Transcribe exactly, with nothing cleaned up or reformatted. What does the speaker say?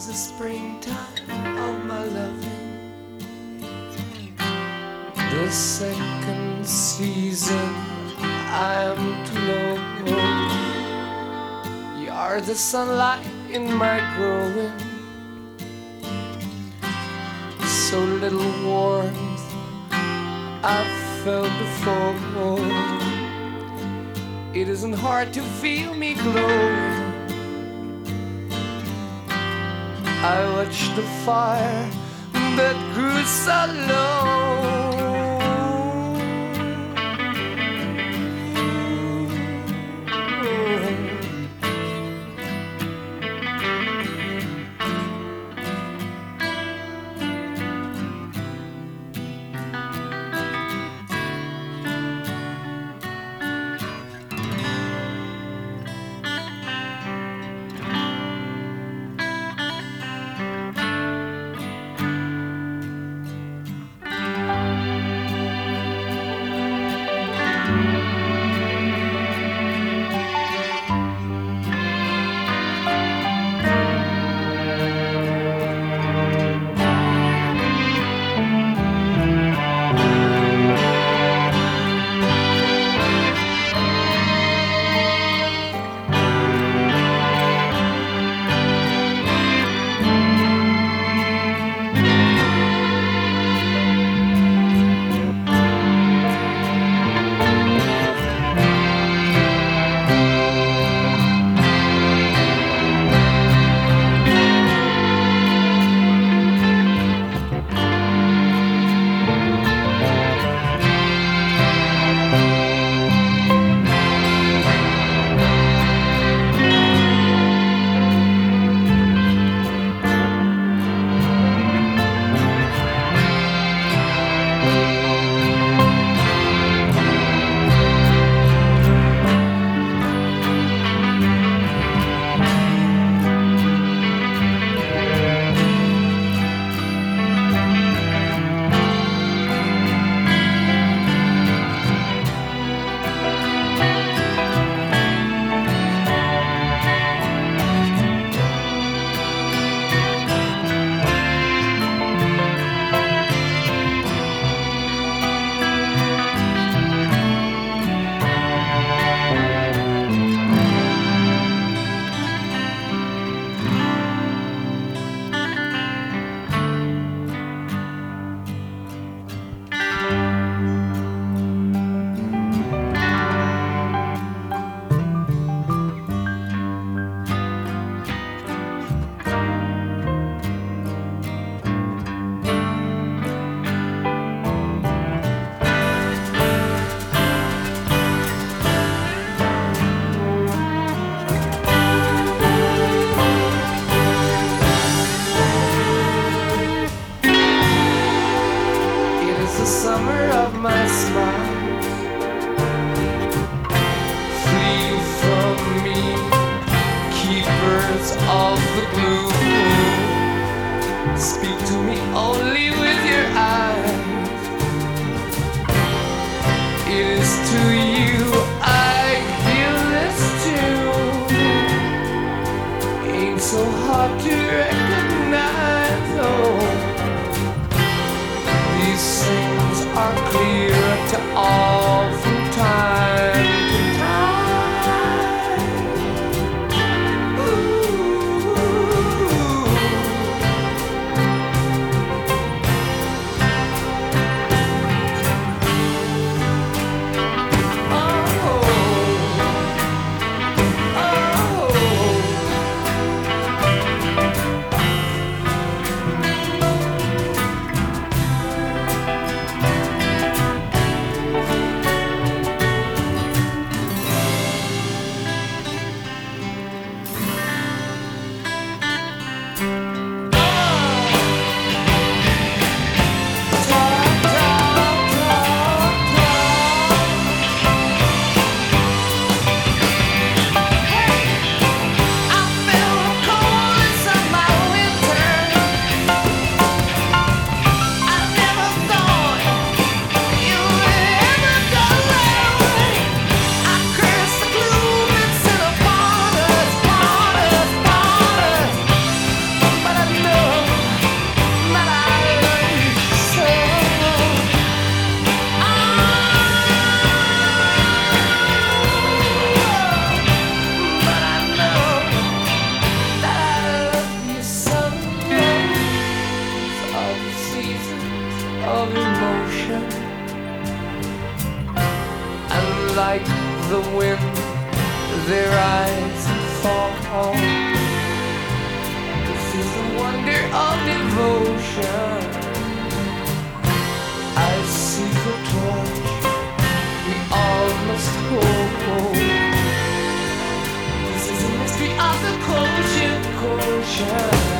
is the springtime of my loving, the second season I am to know. You are the sunlight in my growing, so little warmth I've felt before. It isn't hard to feel me glowing. I watched the fire that grew so low. The summer of my smile, flee from me, keepers of the blue. Speak to me only with your eyes. It is to you I give this tune. Ain't so hard to recognize, oh. These things are clear to all from time to time. Ooh. Oh. Oh. of devotion. I see the torch we all must hold. This is a mystery of the culture, culture.